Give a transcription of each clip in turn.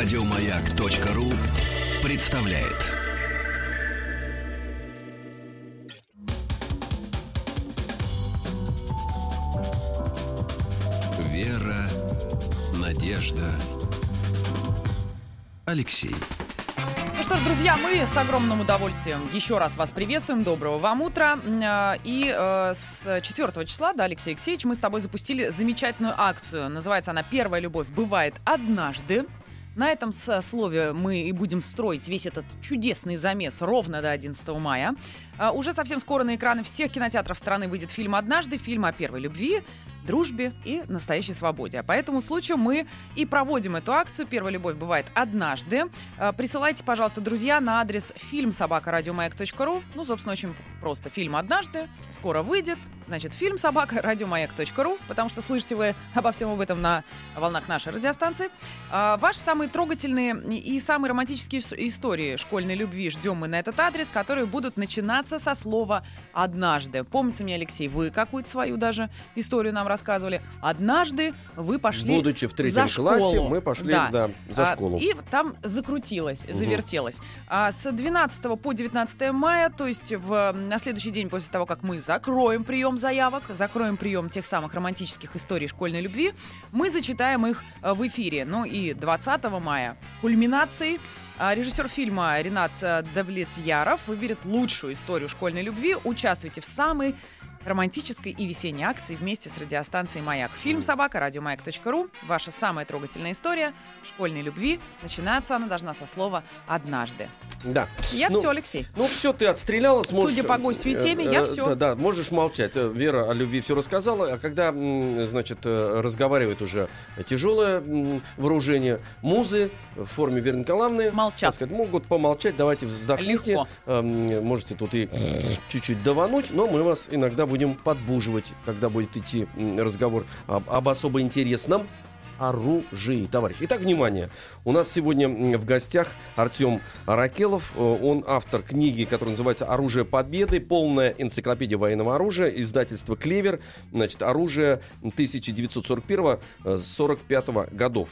Радиомаяк.ру представляет. Вера, надежда, Алексей. Ну что ж, друзья, мы с огромным удовольствием еще раз вас приветствуем. Доброго вам утра. И с 4 числа, да, Алексей Алексеевич, мы с тобой запустили замечательную акцию. Называется она «Первая любовь бывает однажды». На этом слове мы и будем строить весь этот чудесный замес ровно до 11 мая. Уже совсем скоро на экраны всех кинотеатров страны выйдет фильм «Однажды», фильм о первой любви, дружбе и настоящей свободе. А по этому случаю мы и проводим эту акцию «Первая любовь бывает однажды». Присылайте, пожалуйста, друзья, на адрес film@radiomayak.ru. Ну, собственно, очень просто. Фильм «Однажды» скоро выйдет. Значит, film@radiomayak.ru, потому что слышите вы обо всем об этом на волнах нашей радиостанции. Ваши самые трогательные и самые романтические истории школьной любви ждем мы на этот адрес, которые будут начинаться со слова «однажды». Помните мне, Алексей, вы какую-то свою даже историю нам рассказывали. Однажды вы пошли будучи в 3 классе, мы пошли за школу. И там закрутилось, завертелось. С 12 по 19 мая, то есть на следующий день после того, как мы закроем прием заявок, закроем прием тех самых романтических историй школьной любви, мы зачитаем их в эфире. Ну и 20 мая кульминацией режиссер фильма Ринат Давлетьяров выберет лучшую историю школьной любви. Участвуйте в самой романтической и весенней акции вместе с радиостанцией «Маяк». Фильм @radiomayak.ru. Ваша самая трогательная история школьной любви. Начинаться она должна со слова «однажды». Да. Все, Алексей. Ну, все, ты отстрелялась. Судя по гостю и теме, я все. Да, можешь молчать. Вера о любви все рассказала. А когда, значит, разговаривает уже тяжелое вооружение, музы в форме Веры Николаевны, молчат. Сказать, могут помолчать. Давайте вздохните. Легко. Можете тут и чуть-чуть давануть, но мы вас иногда будем подбуживать, когда будет идти разговор об особо интересном оружии, товарищ. Итак, внимание. У нас сегодня в гостях Артем Аракелов. Он автор книги, которая называется «Оружие победы. Полная энциклопедия военного оружия». Издательство «Клевер». Значит, оружие 1941-45 годов.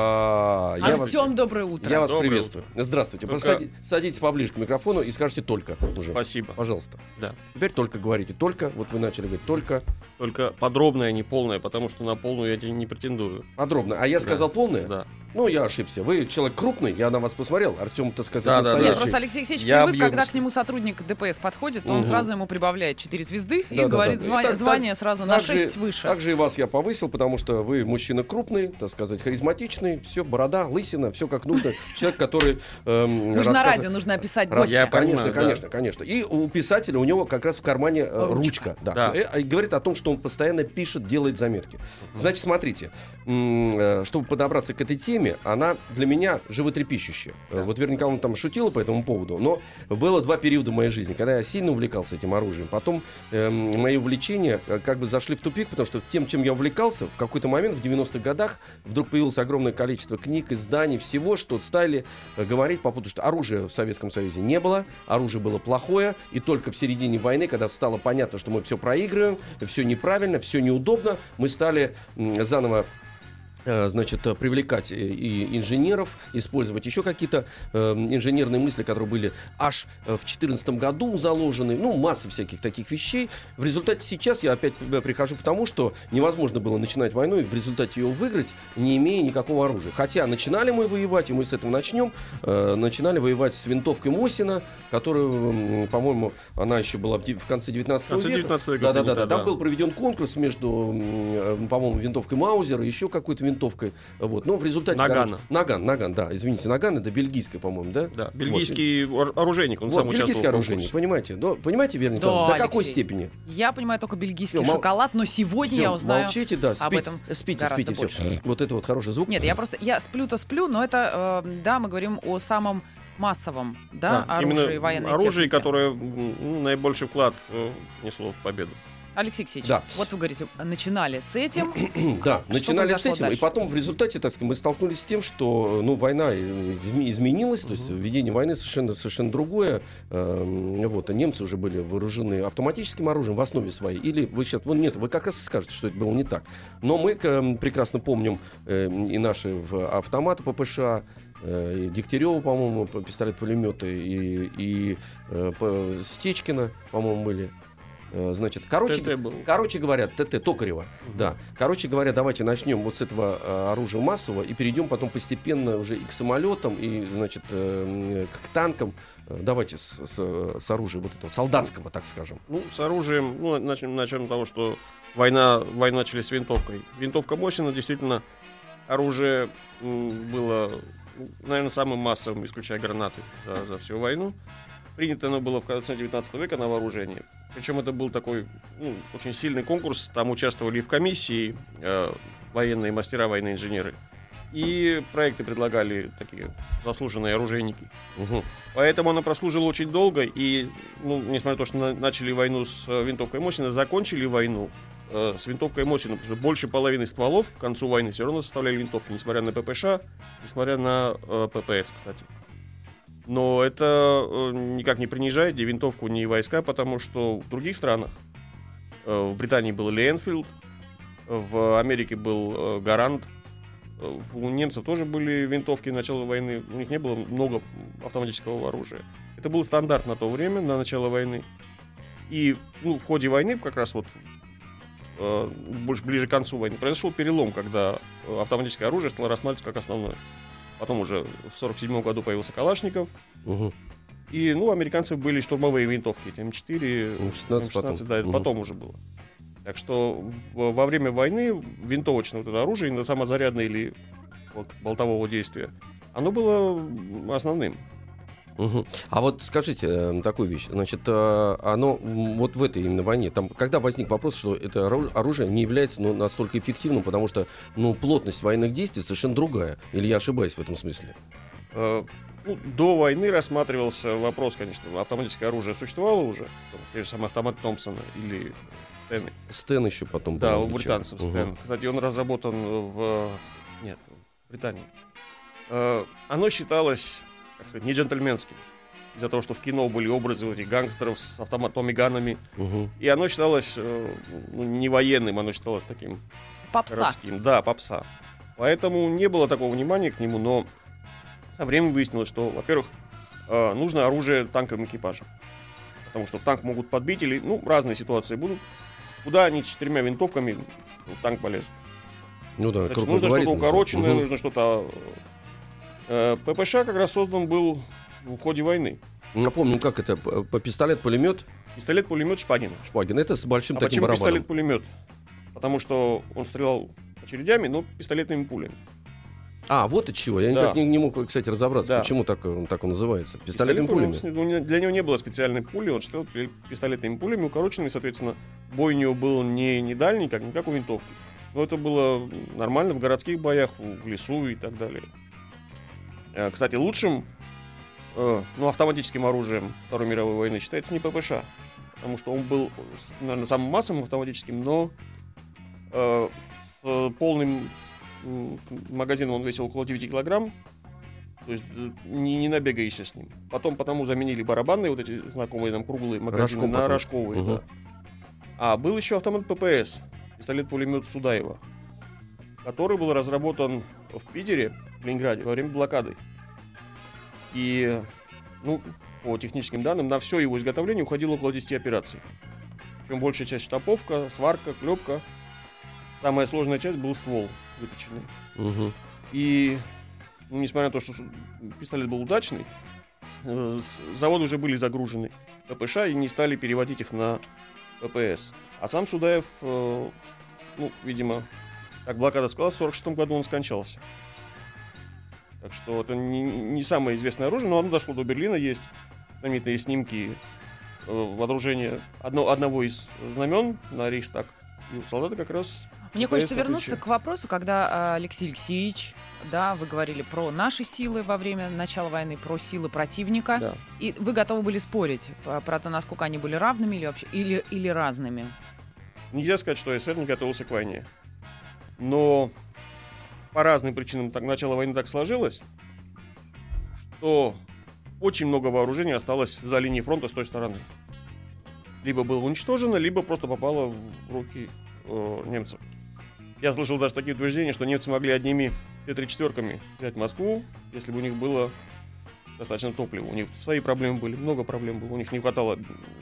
Артем, доброе утро. Я вас приветствую. Здравствуйте. Садитесь поближе к микрофону и скажите «только». Уже. Спасибо. Пожалуйста. Да. Теперь «только» говорите. «Только». Вот вы начали говорить «только». Только подробное, не полное, потому что на полную я тебе не претендую. Подробно. А я сказал полное? Да. Ну, я ошибся. Вы человек крупный, я на вас посмотрел. Артем, так сказать, Да. Нет, просто Алексей Алексеевич привык, когда к нему сотрудник ДПС подходит, он сразу ему прибавляет 4 звезды и говорит звание сразу на 6 выше. Также и вас я повысил, потому что вы мужчина крупный, так сказать, харизматичный, все, борода, лысина, все как нужно. Человек, который... Нужно радио, нужно описать гостя. Конечно. И у писателя, у него как раз в кармане ручка. Да. И говорит о том, что он постоянно пишет, делает заметки. Значит, смотрите, чтобы подобраться к этой теме, она для меня животрепещущая. Вот Вера Николаевна там шутила по этому поводу, но было 2 периода в моей жизни, когда я сильно увлекался этим оружием. Потом мои увлечения как бы зашли в тупик, потому что тем, чем я увлекался, в какой-то момент в 90-х годах вдруг появилось огромное количество книг, изданий, всего, что стали говорить по поводу, что оружия в Советском Союзе не было, оружие было плохое, и только в середине войны, когда стало понятно, что мы все проигрываем, все неправильно, все неудобно, мы стали заново привлекать и инженеров, использовать еще какие-то инженерные мысли, которые были аж в 2014 году заложены, масса всяких таких вещей. В результате сейчас я опять прихожу к тому, что невозможно было начинать войну и в результате ее выиграть, не имея никакого оружия. Хотя начинали мы воевать, и мы с этого начнем, начинали воевать с винтовкой Мосина, которая, по-моему, она еще была в конце 19 века. Да. Там был проведен конкурс между, по-моему, винтовкой Маузера и еще какой-то винтовкой. Вот. Но в результате... Наган, да. Извините, Наган это бельгийская, по-моему, да? Да, бельгийский оружейник, он сам участвовал бельгийский оружейник, понимаете? Понимаете, Вера Николаевна, до какой степени? Я понимаю только бельгийский шоколад, но сегодня я узнаю молчите, да, об этом спите, все. Вот это вот хороший звук. Нет, я сплю-то сплю, но это, мы говорим о самом массовом, оружии военной техники. Оружие, которое наибольший вклад внесло в победу. Алексей Алексеевич, вот вы говорите, начинали с этим. Да, начинали с этим, и потом в результате, так сказать, мы столкнулись с тем, что война изменилась, то есть ведение войны совершенно другое. Вот, а немцы уже были вооружены автоматическим оружием в основе своей. Или вы сейчас, вы как раз и скажете, что это было не так. Но мы прекрасно помним и наши автоматы ППШ, Дегтярева, по-моему, пистолет-пулеметы, и Стечкина, по-моему, были. Значит, короче говоря, ТТ Токарева. Да. Короче говоря, давайте начнем вот с этого оружия массового и перейдем потом постепенно уже и к самолетам, и, значит, к танкам. Давайте с оружия вот этого солдатского, так скажем. Ну, с оружием, начнем с того, что войну начали с винтовкой. Винтовка Мосина действительно оружие было, наверное, самым массовым, исключая гранаты за всю войну. Принято оно было в конце 19 века на вооружении. Причем это был такой очень сильный конкурс. Там участвовали и в комиссии военные мастера, военные инженеры. И проекты предлагали такие заслуженные оружейники. Поэтому она прослужила очень долго. И, несмотря на то, что начали войну с винтовкой Мосина, закончили войну с винтовкой Мосина. Потому что больше половины стволов к концу войны все равно составляли винтовки. Несмотря на ППШ, несмотря на ППС, кстати. Но это никак не принижает ни винтовку, ни войска, потому что в других странах, в Британии был Ленфилд, в Америке был Гарант, у немцев тоже были винтовки начала войны, у них не было много автоматического оружия. Это был стандарт на то время, на начало войны. И в ходе войны, как раз вот больше ближе к концу войны, произошел перелом, когда автоматическое оружие стало рассматриваться как основное. Потом уже в 1947 году появился Калашников. И, американцев были штурмовые винтовки. М4, М16, да, это потом уже было. Так что во время войны винтовочное вот это оружие, самозарядное или болтового действия, оно было основным. А вот скажите такую вещь. Значит, оно вот в этой именно войне, там, когда возник вопрос, что это оружие не является настолько эффективным, потому что плотность военных действий совершенно другая. Или я ошибаюсь в этом смысле? До войны рассматривался вопрос, конечно, автоматическое оружие существовало уже. Те же самые автомат Томпсона или Стен. Стен еще потом. Да, у британцев Стен. Кстати, он разработан в Британии. Оно считалось, как сказать, не джентльменским. Из-за того, что в кино были образы этих гангстеров с автоматами-ганами. И оно считалось не военным, оно считалось таким городским. Да, попса. Поэтому не было такого внимания к нему, но со временем выяснилось, что, во-первых, нужно оружие танковым экипажам. Потому что танк могут подбить или, разные ситуации будут. Куда они с 4 винтовками в танк полезут? Значит, нужно что-то укороченное, нужно что-то... ППШ как раз создан был в ходе войны. Напомню, как это? Пистолет-пулемет? Пистолет-пулемет Шпагина. Это с большим таким барабаном. Почему пистолет-пулемет? Потому что он стрелял очередями, но пистолетными пулями. Вот от чего. Я никак не мог, кстати, разобраться, почему так он называется. Пистолетными пулями. Для него не было специальной пули, он стрелял пистолетными пулями, укороченными, соответственно, бой у него был не дальний, не как у винтовки. Но это было нормально в городских боях, в лесу и так далее. Кстати, лучшим автоматическим оружием Второй мировой войны считается не ППШ, потому что он был, наверное, самым массовым автоматическим, но полным магазином он весил около 9 килограмм, то есть не набегаешься с ним. Потому заменили барабанные, вот эти знакомые нам круглые магазины на рожковые. Да. А был еще автомат ППС, пистолет-пулемет Судаева, который был разработан в Питере, в Ленинграде, во время блокады. И, по техническим данным, на все его изготовление уходило около 10 операций. Причем большая часть штамповка, сварка, клепка. Самая сложная часть был ствол выточенный. И, несмотря на то, что пистолет был удачный, заводы уже были загружены ППШ и не стали переводить их на ППС. А сам Судаев, видимо, как блокада сказала, в 1946 году он скончался. Так что это не самое известное оружие, но оно дошло до Берлина. Есть знаменитые снимки вооружения одного из знамен на Рейхстаг. И у солдата как раз... Мне хочется вернуться к вопросу, когда Алексей Алексеевич, вы говорили про наши силы во время начала войны, про силы противника. Да. И вы готовы были спорить про то, насколько они были равными или разными? Нельзя сказать, что СССР не готовился к войне. Но по разным причинам начало войны так сложилось, что очень много вооружений осталось за линией фронта с той стороны. Либо было уничтожено, либо просто попало в руки немцев. Я слышал даже такие утверждения, что немцы могли одними Т-34 взять Москву, если бы у них было достаточно топлива. У них свои проблемы были, много проблем было. У них не хватало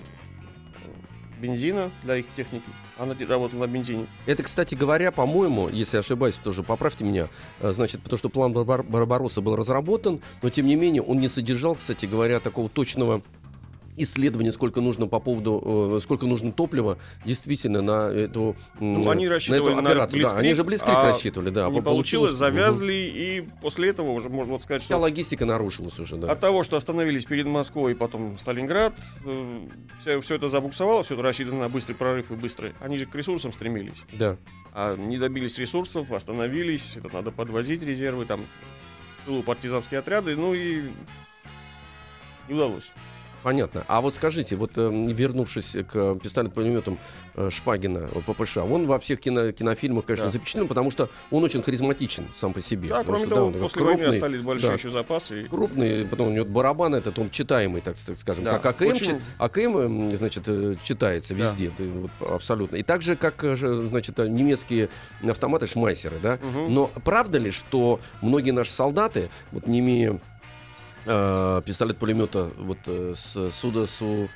бензина для их техники. Она работала на бензине. Это, кстати говоря, по-моему, если я ошибаюсь, тоже поправьте меня, значит, потому что план Барбаросса был разработан, но тем не менее он не содержал, кстати говоря, такого точного исследования, сколько нужно по поводу, сколько нужно топлива действительно на эту, они рассчитывали на эту операцию. Blitzkrieg, да, они же Блицкриг рассчитывали, да. Не получилось, завязли, и после этого уже можно вот сказать, вся что логистика нарушилась уже, да. от того, что остановились перед Москвой и потом Сталинград, все это забуксовало, все это рассчитано на быстрый прорыв и быстрый. Они же к ресурсам стремились. Да. А не добились ресурсов, остановились, это надо подвозить резервы, там, партизанские отряды, ну и не удалось. Понятно. А вот скажите, вот вернувшись к пистолет-пулеметам Шпагина, ППШ, он во всех кинофильмах, конечно, запечатлен, потому что он очень харизматичен сам по себе. Да, кроме того, после войны остались большие еще запасы. Крупный, потом у него барабан этот, он читаемый, так скажем, да, как АКМ, очень... АКМ, значит, читается везде, да. Вот, абсолютно. И так же, как, значит, немецкие автоматы Шмайсеры, да. Угу. Но правда ли, что многие наши солдаты, вот не имея пистолет-пулемета вот с Судаева,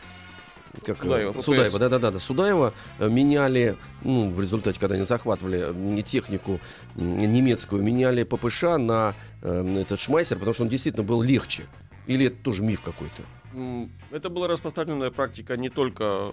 Судаева меняли, ну, в результате, когда они захватывали технику немецкую, меняли ППШ на этот Шмайсер, потому что он действительно был легче. Или это тоже миф какой-то? Это была распространенная практика не только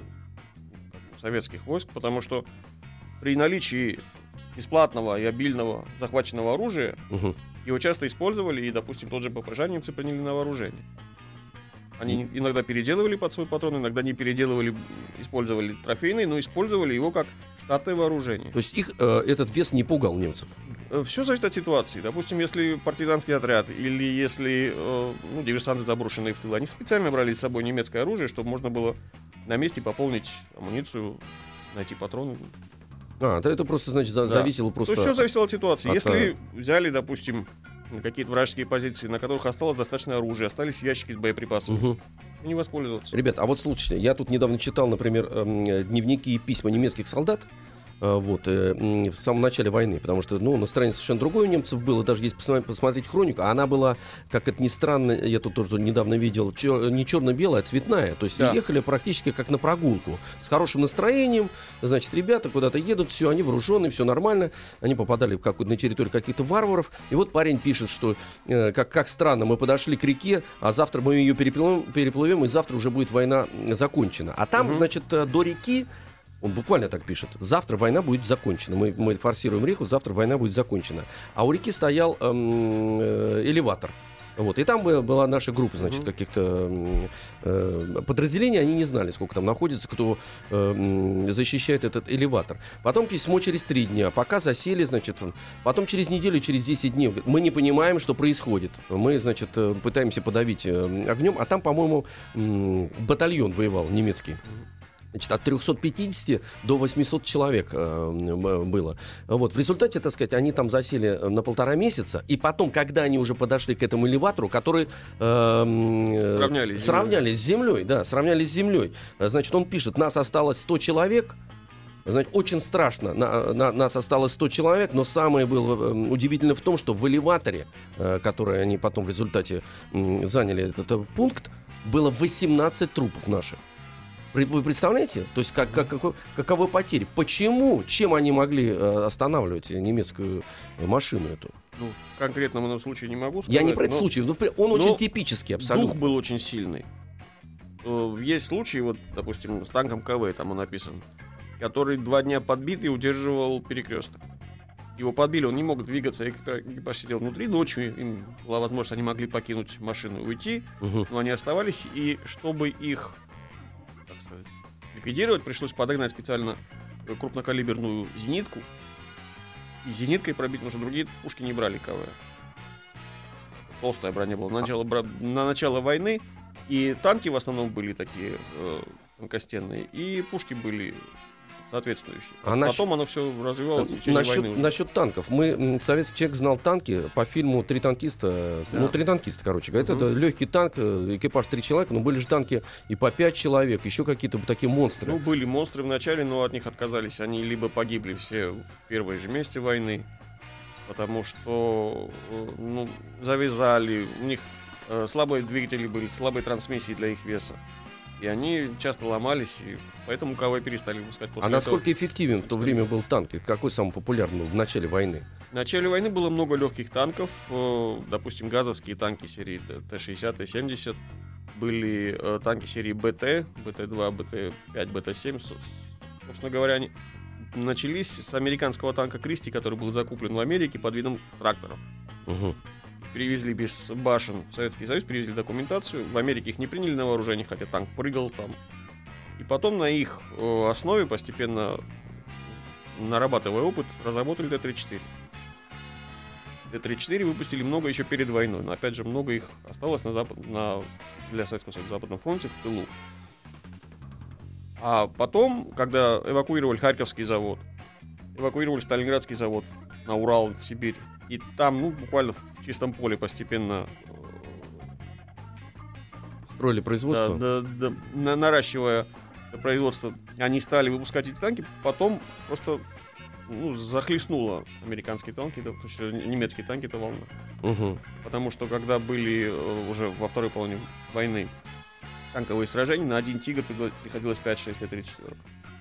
советских войск, потому что при наличии бесплатного и обильного захваченного оружия его часто использовали, и, допустим, тот же ППШ немцы приняли на вооружение. Они иногда переделывали под свой патрон, иногда не переделывали, использовали трофейный, но использовали его как штатное вооружение. То есть их этот вес не пугал немцев? Все зависит от ситуации. Допустим, если партизанский отряд или если диверсанты, заброшенные в тыл, они специально брали с собой немецкое оружие, чтобы можно было на месте пополнить амуницию, найти патроны. Это просто, значит, зависело просто... То есть все зависело от ситуации. Если взяли, допустим, какие-то вражеские позиции, на которых осталось достаточно оружия, остались ящики с боеприпасами, не воспользоваться. Ребят, а вот слушайте, я тут недавно читал, например, дневники и письма немецких солдат, в самом начале войны, потому что, настроение совершенно другое у немцев было, даже если посмотреть хронику, она была, как это ни странно, я тут тоже недавно видел, не черно-белая, а цветная, то есть ехали практически как на прогулку, с хорошим настроением, значит, ребята куда-то едут, все, они вооруженные, все нормально, они попадали на территорию каких-то варваров, и вот парень пишет, что как странно, мы подошли к реке, а завтра мы ее переплывем, и завтра уже будет война закончена, а там, значит, до реки, он буквально так пишет: завтра война будет закончена. Мы форсируем реку, завтра война будет закончена. А у реки стоял элеватор. Вот. И там была наша группа, значит, каких-то подразделений. Они не знали, сколько там находится, кто защищает этот элеватор. Потом письмо через 3 дня. Пока засели, значит, потом через неделю, через 10 дней. Мы не понимаем, что происходит. Мы, значит, пытаемся подавить огнем. А там, по-моему, батальон воевал немецкий. Значит, от 350 до 800 человек было. Вот. В результате, так сказать, они там засели на 1,5 месяца. И потом, когда они уже подошли к этому элеватору, который сравнялись с землей, сравнялись с землей. Значит, он пишет: нас осталось 100 человек. Значит, очень страшно. Нас осталось 100 человек, но самое было удивительное в том, что в элеваторе, который они потом в результате заняли этот пункт, было 18 трупов наших. Вы представляете? То есть каковы потери? Почему? Чем они могли останавливать немецкую машину эту? В конкретном случае не могу сказать. Я не про этот случай, но он очень типический абсолютно. Дух был очень сильный. Есть случаи, вот, допустим, с танком КВ, там он написан, который 2 дня подбит и удерживал перекресток. Его подбили, он не мог двигаться, экипаж сидел внутри, ночью им была возможность, они могли покинуть машину и уйти, но они оставались, и чтобы их ликвидировать, пришлось подогнать специально крупнокалиберную зенитку и зениткой пробить, потому что другие пушки не брали КВ. Толстая броня была на начало войны, и танки в основном были такие тонкостенные, и пушки были соответствующие. А потом оно все развивалось в течение войны уже. Насчет танков. Советский человек знал танки по фильму «Три танкиста». Да. Ну, «Три танкиста», короче говоря. Это легкий танк, экипаж 3 человека, но были же танки и по 5 человек, еще какие-то такие монстры. Ну, были монстры в начале, но от них отказались. Они либо погибли все в первые же месяцы войны, потому что завязали, у них слабые двигатели были, слабые трансмиссии для их веса. И они часто ломались, и поэтому КВ перестали выпускать. Насколько эффективен в то время был танк? Какой самый популярный был в начале войны? В начале войны было много легких танков. Допустим, газовские танки серии Т-60, Т-70. Были танки серии БТ, БТ-2, БТ-5, БТ-7. Собственно говоря, они начались с американского танка Кристи, который был закуплен в Америке под видом тракторов. Перевезли без башен в Советский Союз, перевезли документацию. В Америке их не приняли на вооружение, хотя танк прыгал там. И потом на их основе, постепенно нарабатывая опыт, разработали Т-34. Т-34 выпустили много еще перед войной, но опять же много их осталось для Советского Союза на Западном фронте в тылу. А потом, когда эвакуировали Харьковский завод, эвакуировали Сталинградский завод на Урал, в Сибирь, и там, буквально в чистом поле постепенно строили производство? Наращивая производство, они стали выпускать эти танки, потом просто захлестнуло американские танки, то есть немецкие танки, это волна. Потому что когда были уже во второй половине войны танковые сражения, на один «Тигр» приходилось 5-6 Т-34.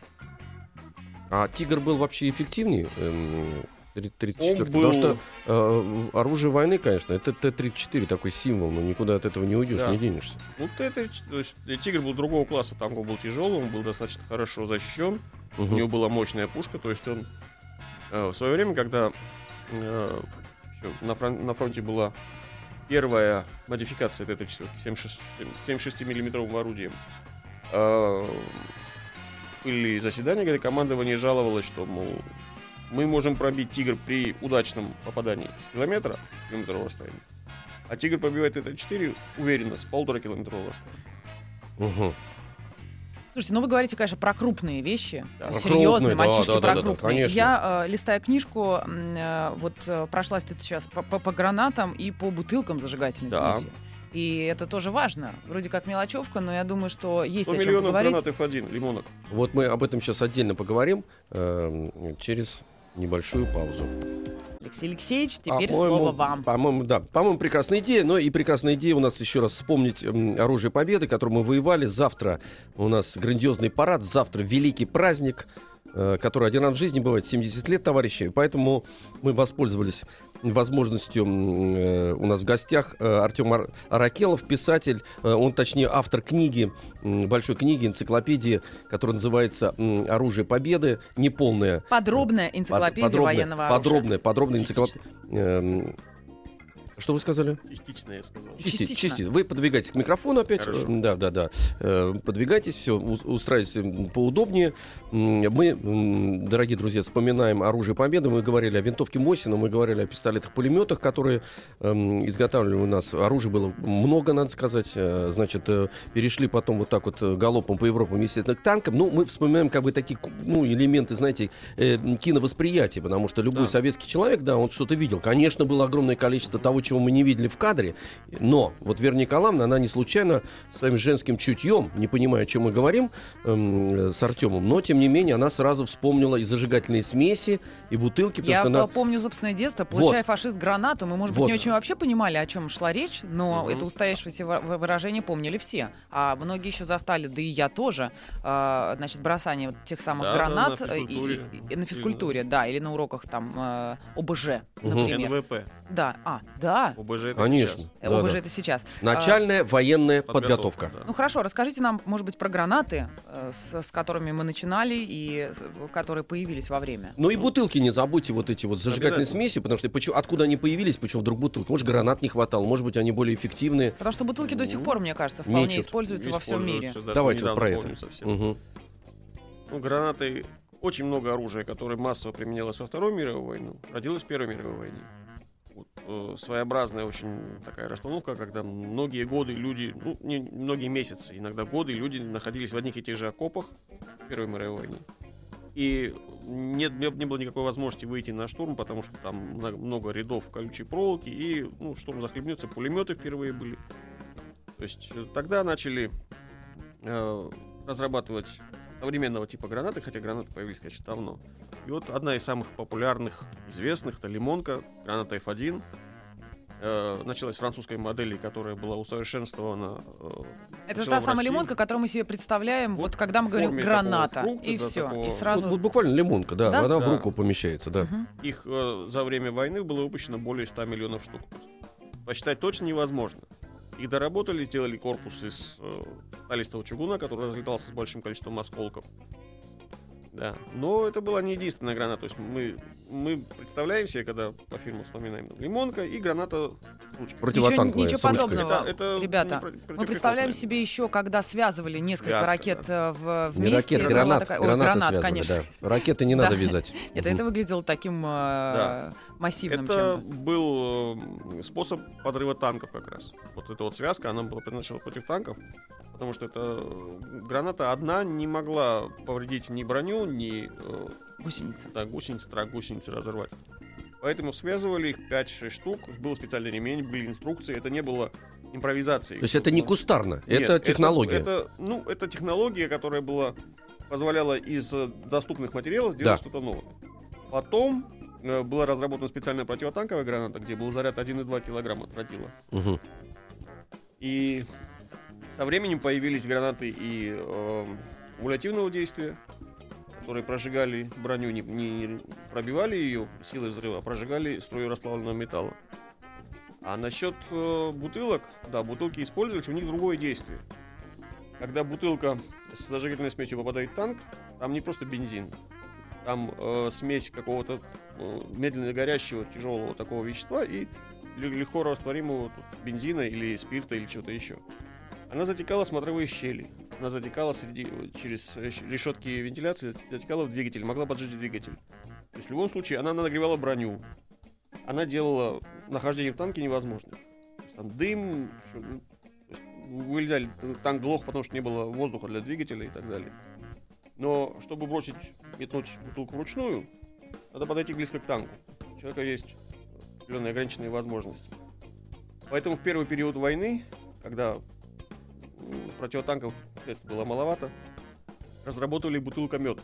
А «Тигр» был вообще эффективнее? 34. Был... Потому что оружие войны, конечно, это Т-34, такой символ, но никуда от этого не уйдешь, не денешься. То есть «Тигр» был другого класса, танк был тяжелый, он был достаточно хорошо защищен, у него была мощная пушка, то есть он в свое время, когда на фронте была первая модификация Т-34 76-миллиметровым орудием, были заседания, где командование жаловалось, что, мол, мы можем пробить «Тигр» при удачном попадании с километрового расстояния, а «Тигр» пробивает Т-34 уверенно с 1,5-километрового расстояния. Слушайте, вы говорите, конечно, про крупные вещи, крупные, серьезные, мальчишки, про крупные. Конечно. Я, листая книжку, прошлась тут сейчас по гранатам и по бутылкам зажигательной смеси. И это тоже важно. Вроде как мелочевка, но я думаю, что есть о чем поговорить. 100 миллионов гранат F1, лимонок. Вот мы об этом сейчас отдельно поговорим через небольшую паузу. Алексей Алексеевич, теперь слово вам. По-моему, прекрасная идея. Но и прекрасная идея у нас еще раз вспомнить оружие победы, которым мы воевали. Завтра у нас грандиозный парад, завтра великий праздник, который один раз в жизни бывает, 70 лет, товарищи. Поэтому мы воспользовались возможностью. У нас в гостях Артем Аракелов, писатель, он, точнее, автор книги, большой книги, энциклопедии, которая называется «Оружие победы», неполная. Подробная энциклопедия военного оружия. Подробная энциклопедия. Что вы сказали? Частично я сказал. Частично. Вы подвигайтесь к микрофону опять. Хорошо. Да. Подвигайтесь, все, устраивайтесь поудобнее. Мы, дорогие друзья, вспоминаем оружие победы. Мы говорили о винтовке Мосина, мы говорили о пистолетах-пулеметах, которые изготавливали у нас. Оружия было много, надо сказать. Значит, перешли потом вот так вот галопом по Европе вместе к танкам. Мы вспоминаем как бы такие элементы, знаете, киновосприятия, потому что любой советский человек, он что-то видел. Конечно, было огромное количество того, чего мы не видели в кадре, но вот Вера Николаевна, она не случайно своим женским чутьем, не понимая, о чем мы говорим с Артемом, но тем не менее она сразу вспомнила и зажигательные смеси, и бутылки. Я помню собственное детство, получая фашист гранату, мы, может быть, не очень вообще понимали, о чем шла речь, но это устоявшееся выражение помнили все, а многие еще застали, да и я тоже, бросание тех самых гранат на физкультуре, или на уроках там ОБЖ, например. НВП. ОБЖ это конечно. сейчас. ОБЖ это сейчас. Начальная военная подготовка. Хорошо, расскажите нам, может быть, про гранаты, с которыми мы начинали и которые появились во время. И бутылки не забудьте, вот эти вот зажигательные смеси, потому что откуда они появились, почему вдруг бутылки? Может, гранат не хватало, может быть, они более эффективные. Потому что бутылки до сих пор, мне кажется, вполне используются во всем мире. Давайте вот про это. Гранаты, очень много оружия, которое массово применялось во Вторую мировую войну, родилось в Первой мировой войне. Своеобразная очень такая расстановка, когда многие годы люди, многие месяцы, иногда годы люди находились в одних и тех же окопах в Первой мировой войне. И не было никакой возможности выйти на штурм, потому что там много рядов колючей проволоки, и штурм захлебнется, пулеметы впервые были. То есть тогда начали разрабатывать современного типа гранаты, хотя гранаты появились, конечно, давно. И вот одна из самых популярных, известных, это лимонка, граната F1. Началась с французской модели, которая была усовершенствована. Это та самая лимонка, которую мы себе представляем, вот когда мы говорим граната, фрукта, и все, и сразу... Вот буквально лимонка, да, она в руку помещается, да. Их за время войны было выпущено более 100 миллионов штук. Посчитать точно невозможно. Их доработали, сделали корпус из сталистого чугуна, который разлетался с большим количеством осколков. Да. Но это была не единственная граната. То есть мы представляем себе, когда по фильму вспоминаем лимонка и граната ручка. Противотанковая. Ничего подобного, это ребята. Мы представляем себе еще, когда связывали несколько ракет вместе. Не ракет, гранаты конечно. Да. Ракеты не надо вязать. Это выглядело таким массивным это чем-то. Был способ подрыва танков как раз. Вот эта вот связка, она была предназначена против танков, потому что эта граната одна не могла повредить ни броню, ни гусеницы. Да, гусеницы разорвать. Поэтому связывали их 5-6 штук. Был специальный ремень, были инструкции. Это не было импровизацией. То есть это не кустарно, это технология. Это технология, которая позволяла из доступных материалов сделать что-то новое. Потом была разработана специальная противотанковая граната, где был заряд 1,2 килограмма тротила. Угу. И со временем появились гранаты и кумулятивного действия, которые прожигали броню, не пробивали ее силой взрыва, а прожигали струю расплавленного металла. А насчет бутылок, да, бутылки использовались, у них другое действие. Когда бутылка с зажигательной смесью попадает в танк, там не просто бензин, там смесь какого-то медленно горящего тяжелого такого вещества и легко растворимого бензина или спирта или чего-то еще. Она затекала в смотровые щели, она затекала через решетки вентиляции, затекала в двигатель, могла поджечь двигатель. То есть в любом случае она нагревала броню, она делала нахождение в танке невозможным. Там дым, вылезали, танк глох, потому что не было воздуха для двигателя и так далее. Но чтобы метнуть бутылку вручную, надо подойти близко к танку. У человека есть определенные ограниченные возможности. Поэтому в первый период войны, когда противотанков было маловато, разработали бутылкомет.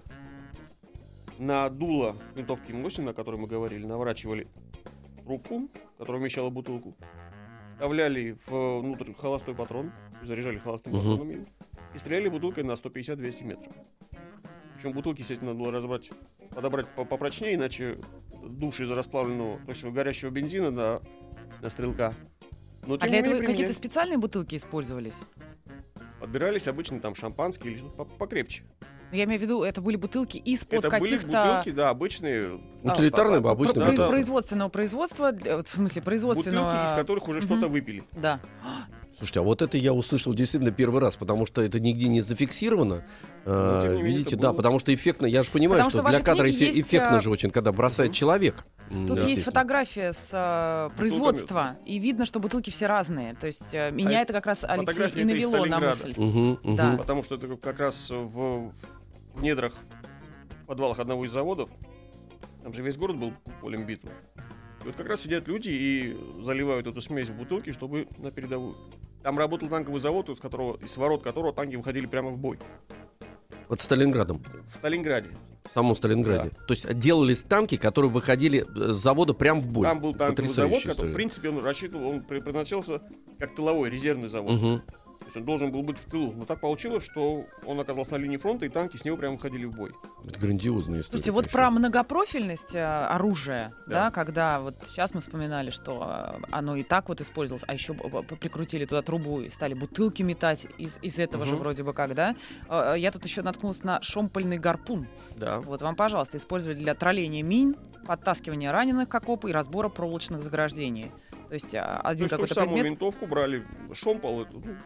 На дуло винтовки Мосина, о которой мы говорили, наворачивали трубку, которая вмещала бутылку, вставляли внутрь холостой патрон, заряжали холостым патроном и стреляли бутылкой на 150-200 метров. Причем бутылки, естественно, надо было подобрать попрочнее, иначе душ из расплавленного, то есть горящего бензина на стрелка. Но, для этого какие-то специальные бутылки использовались? Подбирались обычно там шампанские или что-то покрепче. Я имею в виду, это были бутылки из-под каких-то... Это были бутылки, да, обычные. Утилитарные, обычные. Производственного производства, в смысле производственного... Бутылки, из которых уже что-то выпили. Да. Слушайте, а вот это я услышал действительно первый раз, потому что это нигде не зафиксировано. Видите, да, потому что эффектно, я же понимаю, что для кадра эффектно же очень, когда бросает человек. Тут есть фотография с производства, и видно, что бутылки все разные. То есть меня это как раз, Алексей, и навело на мысль. Да. Потому что это как раз в недрах, в подвалах одного из заводов, там же весь город был полем битвы. И вот как раз сидят люди и заливают эту смесь в бутылки, чтобы на передовую. Там работал танковый завод, из ворот которого танки выходили прямо в бой. Под Сталинградом? В Сталинграде. В самом Сталинграде. Да. То есть делались танки, которые выходили с завода прямо в бой. Там был танковый завод, который, в принципе, он предназначался как тыловой, резервный завод. Угу. То есть он должен был быть в тылу. Но так получилось, что он оказался на линии фронта, и танки с него прямо выходили в бой. Это грандиозная история. Слушайте, вот про многопрофильность оружия, да, когда вот сейчас мы вспоминали, что оно и так вот использовалось, а еще прикрутили туда трубу и стали бутылки метать из этого же вроде бы как, да. Я тут еще наткнулась на шомпольный гарпун. Да. Вот вам, пожалуйста, использовали для тролления мин, подтаскивания раненых к окопу и разбора проволочных заграждений. То есть один какой-то предмет... ту же самую винтовку брали, шомпол,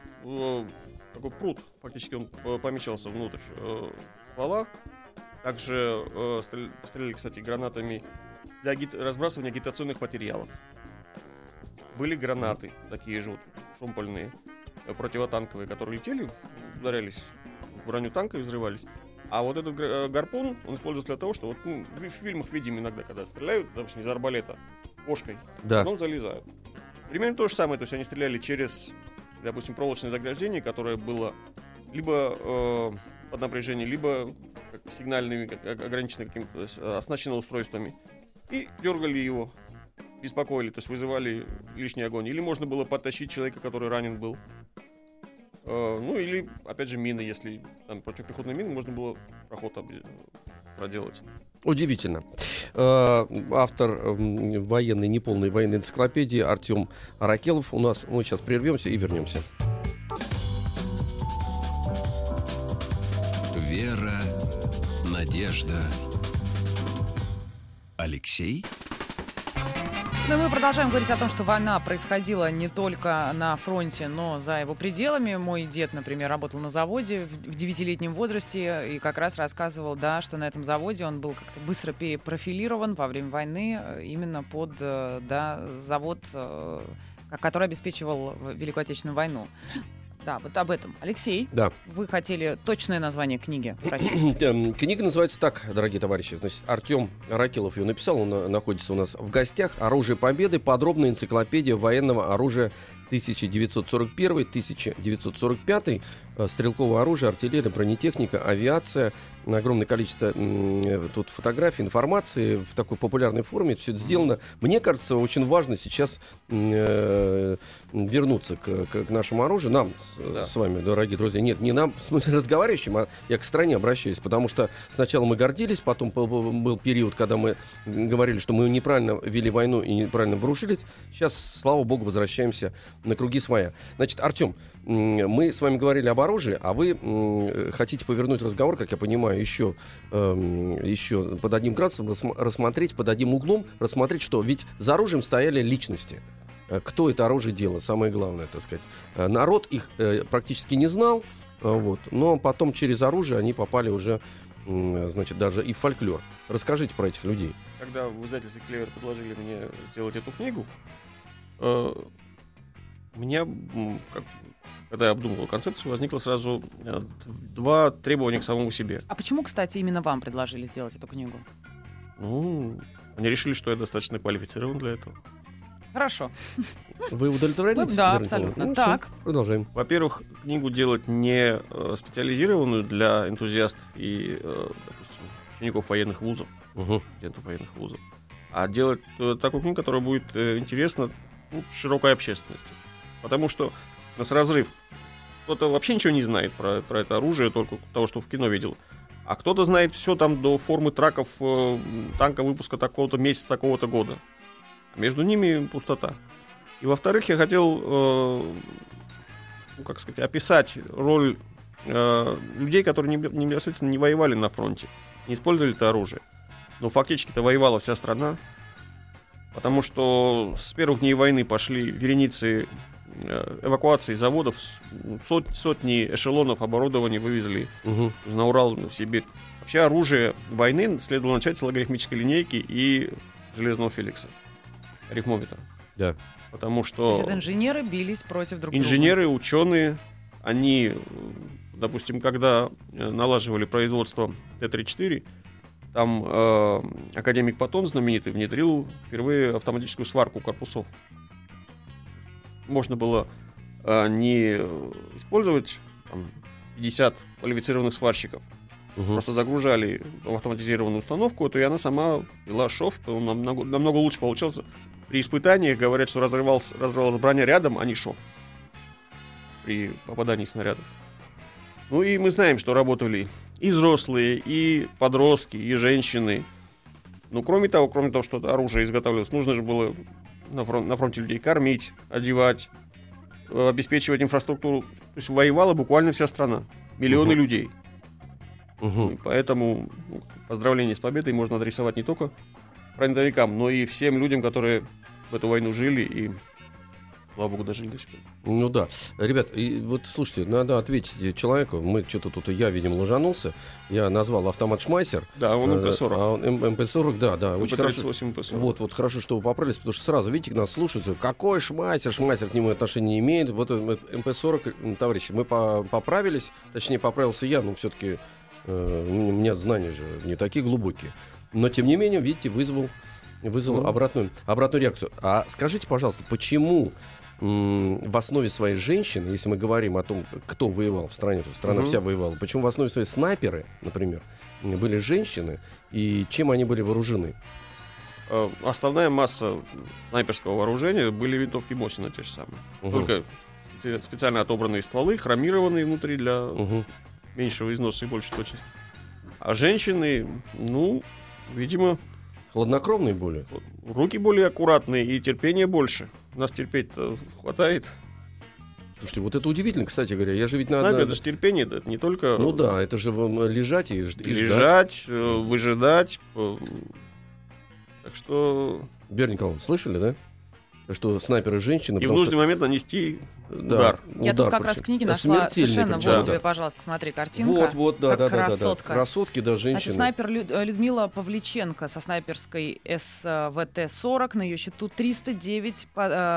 такой пруд, фактически он помещался внутрь ствола. Также стреляли, кстати, гранатами для разбрасывания агитационных материалов. Были гранаты, такие же вот, шомпольные, противотанковые, которые летели, ударялись в броню танка и взрывались. А вот этот гарпун, он используется для того, что вот, в фильмах видим иногда, когда стреляют, допустим, из арбалета кошкой, потом залезают. Примерно то же самое, то есть они стреляли через, допустим, проволочное заграждение, которое было либо под напряжением, либо как сигнальными, как ограниченными какими-то оснащено устройствами, и дергали его, беспокоили, то есть вызывали лишний огонь. Или можно было подтащить человека, который ранен был. Ну или, опять же, мины, если там противопехотные мины, можно было проход проделать. Удивительно. Автор военной, неполной военной энциклопедии Артем Аракелов у нас. Мы сейчас прервемся и вернемся. Вера, надежда, Алексей. Ну, мы продолжаем говорить о том, что война происходила не только на фронте, но за его пределами. Мой дед, например, работал на заводе в 9-летнем возрасте и как раз рассказывал, да, что на этом заводе он был как-то быстро перепрофилирован во время войны именно под завод, который обеспечивал Великую Отечественную войну. Да, вот об этом. Алексей, да. Вы хотели точное название книги прочесть? Книга называется так, дорогие товарищи. Значит, Артем Аракелов ее написал, он находится у нас в гостях. «Оружие Победы. Подробная энциклопедия военного оружия 1941-1945. Стрелковое оружие, артиллерия, бронетехника, авиация». Огромное количество тут фотографий, информации в такой популярной форме. Все это сделано. Мне кажется, очень важно сейчас вернуться к нашему оружию. Нам с вами, дорогие друзья. Нет, не нам, в смысле, разговаривающим, а я к стране обращаюсь. Потому что сначала мы гордились, потом был период, когда мы говорили, что мы неправильно вели войну и неправильно вооружились. Сейчас, слава богу, возвращаемся на круги своя. Значит, Артем, мы с вами говорили об оружии, а вы хотите повернуть разговор, как я понимаю, еще под одним градусом, рассмотреть, под одним углом, рассмотреть, что ведь за оружием стояли личности. Кто это оружие делал, самое главное, так сказать. Народ их практически не знал, но потом через оружие они попали уже, значит, даже и в фольклор. Расскажите про этих людей. Когда в издательстве «Клевер» предложили мне сделать эту книгу, меня, когда я обдумывал концепцию, возникло сразу два требования к самому себе. А почему, кстати, именно вам предложили сделать эту книгу? Ну, они решили, что я достаточно квалифицирован для этого. Хорошо. Вы удовлетворены? Да, абсолютно. Ну, так. Все, продолжаем. Во-первых, книгу делать не специализированную для энтузиастов и, допустим, учеников военных вузов, студентов военных вузов, а делать такую книгу, которая будет интересна широкой общественности. Потому что у нас разрыв. Кто-то вообще ничего не знает про это оружие, только того, что в кино видел. А кто-то знает все там до формы траков, танка выпуска такого-то месяца, такого-то года. А между ними пустота. И во-вторых, я хотел, описать роль людей, которые действительно не воевали на фронте, не использовали это оружие. Но фактически-то воевала вся страна. Потому что с первых дней войны пошли вереницы эвакуации заводов, сотни эшелонов оборудования вывезли на Урал, в Сибирь. Вообще оружие войны следовало начать с логарифмической линейки и железного Феликса, арифмометра. Да. Потому что значит, инженеры бились против друг друга. Инженеры, ученые, они, допустим, когда налаживали производство Т-34, там академик Паттон знаменитый внедрил впервые автоматическую сварку корпусов. Можно было не использовать 50 квалифицированных сварщиков. Просто загружали в автоматизированную установку, то и она сама вела шов. Намного лучше получался. При испытаниях говорят, что разрывалась броня рядом, а не шов при попадании снаряда. Ну и мы знаем, что работали и взрослые, и подростки, и женщины. Но кроме того, что оружие изготавливалось, нужно же было на фронте людей кормить, одевать, обеспечивать инфраструктуру. То есть воевала буквально вся страна. Миллионы людей. И поэтому поздравления с победой можно адресовать не только фронтовикам, но и всем людям, которые в эту войну жили и, слава богу, дожили до сих пор. Ну да. Ребят, и вот слушайте, надо ответить человеку. Мы что-то тут, я, видимо, ложанулся. Я назвал автомат Шмайсер. Да, он МП-40. А он МП-40, да. Очень хорошо. МП-40. Вот хорошо, что вы поправились, потому что сразу, видите, нас слушаются. Какой Шмайсер? Шмайсер к нему отношения не имеет. Вот МП-40, товарищи, мы поправились. Точнее, поправился я, но все-таки У меня знания же не такие глубокие. Но, тем не менее, видите, вызвал обратную реакцию. А скажите, пожалуйста, почему в основе своей женщины, если мы говорим о том, кто воевал в стране, то страна вся воевала, почему в основе своей снайперы, например, были женщины, и чем они были вооружены? Основная масса снайперского вооружения были винтовки Мосина те же самые. Только специально отобранные стволы, хромированные внутри для меньшего износа и большей точности. А женщины, видимо... Хладнокровные более? Руки более аккуратные и терпения больше. Нас терпеть-то хватает. Слушайте, вот это удивительно, кстати говоря. Я же ведь надо... Это же терпение, это не только... Ну да, это же лежать и ждать. Лежать, выжидать. Так что... Вера Николаевна, слышали, да? Что снайперы женщины... И в нужный момент нанести удар. Я тут как раз в книге нашла совершенно... Вот тебе, пожалуйста, смотри, картинка. Вот, да. Красотки, да, женщины. Значит, снайпер Людмила Павличенко со снайперской СВТ-40. На ее счету 309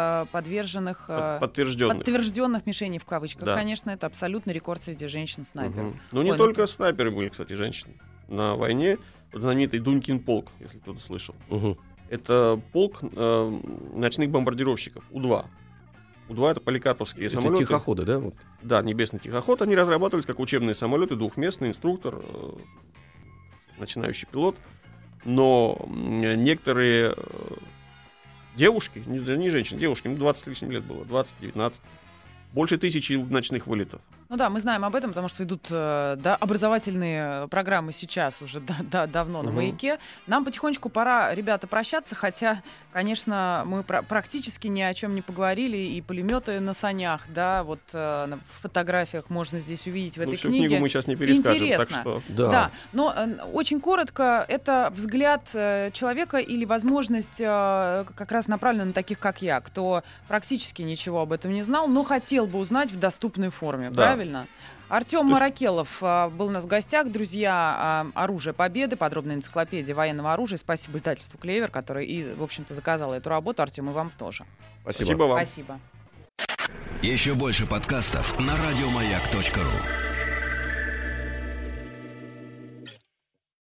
подтвержденных мишеней в кавычках. Да. Конечно, это абсолютный рекорд среди женщин-снайперов. Ну, не только снайперы были, кстати, женщины. На войне знаменитый Дунькин полк, если кто-то слышал. Это полк ночных бомбардировщиков У-2. У-2 — это поликарповские самолеты. Это тихоходы, да? Вот. Да, небесный тихоход. Они разрабатывались как учебные самолеты, двухместный инструктор, начинающий пилот. Но некоторые девушки, не женщины, девушки, 20 с лишним лет было, 20-19, больше 1000 ночных вылетов. Ну да, мы знаем об этом, потому что идут образовательные программы сейчас уже давно на «Маяке». Нам потихонечку пора, ребята, прощаться, хотя, конечно, мы практически ни о чем не поговорили, и пулеметы на санях, да, вот в фотографиях можно здесь увидеть в этой всю книге. Книгу мы сейчас не перескажем, интересно. Так что... Да, но очень коротко, это взгляд человека или возможность как раз направлена на таких, как я, кто практически ничего об этом не знал, но хотел бы узнать в доступной форме, правильно? Артем Маракелов был у нас в гостях. Друзья, «Оружие Победы», подробная энциклопедия военного оружия. Спасибо издательству «Клевер», который и, в общем-то, заказал эту работу. Артем, и вам тоже. Спасибо вам. Спасибо. Еще больше подкастов на радиомаяк.ру.